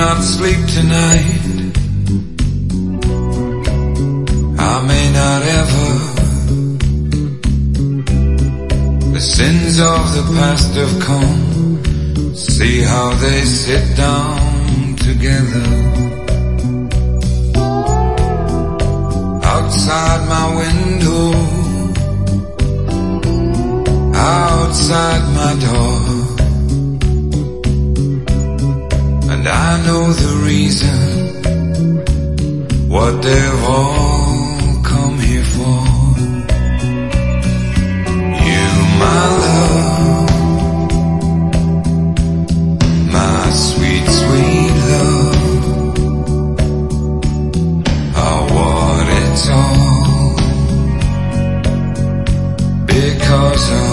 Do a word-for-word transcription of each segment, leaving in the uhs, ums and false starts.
not sleep tonight. I may not ever. The sins of the past have come. See how they sit down together. Outside my window, outside my door, and I know the reason, what they've all come here for. You, my love, my sweet, sweet love, are what it's all because of.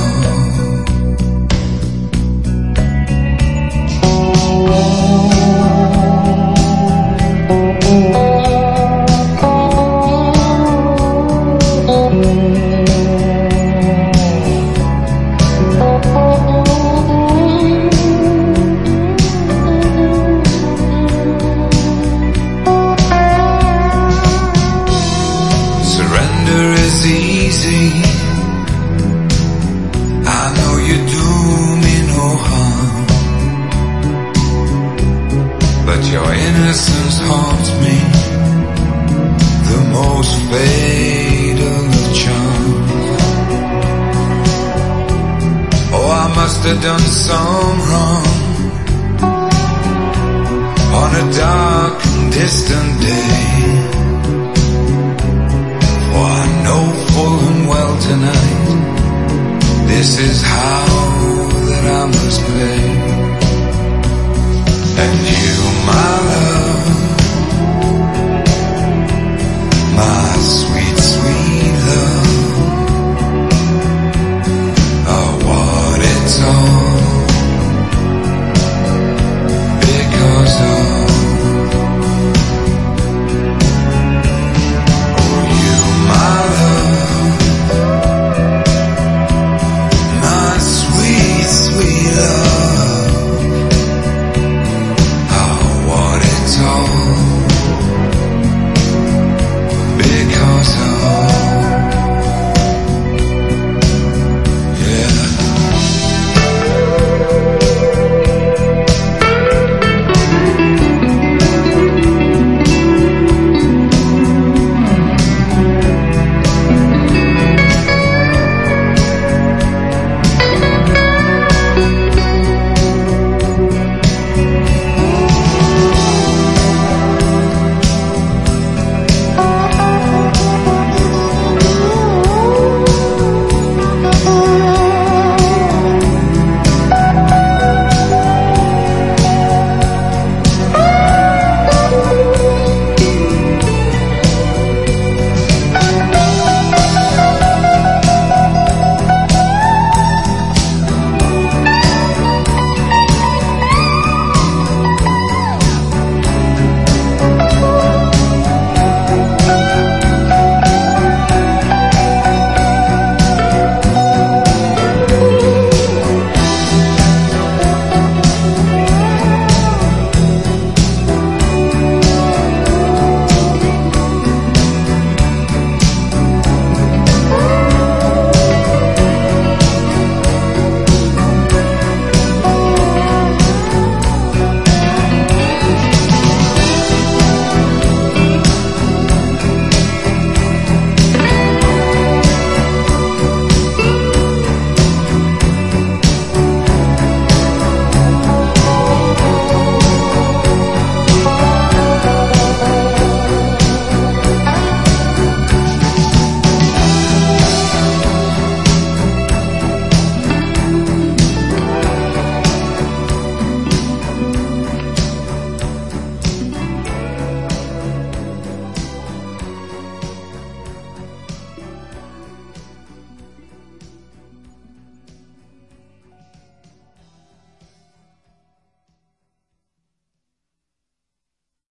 Your innocence haunts me, the most fatal of charms. Oh, I must have done some wrong on a dark and distant day, for I know full and well tonight, this is how that I must play. And you, my love,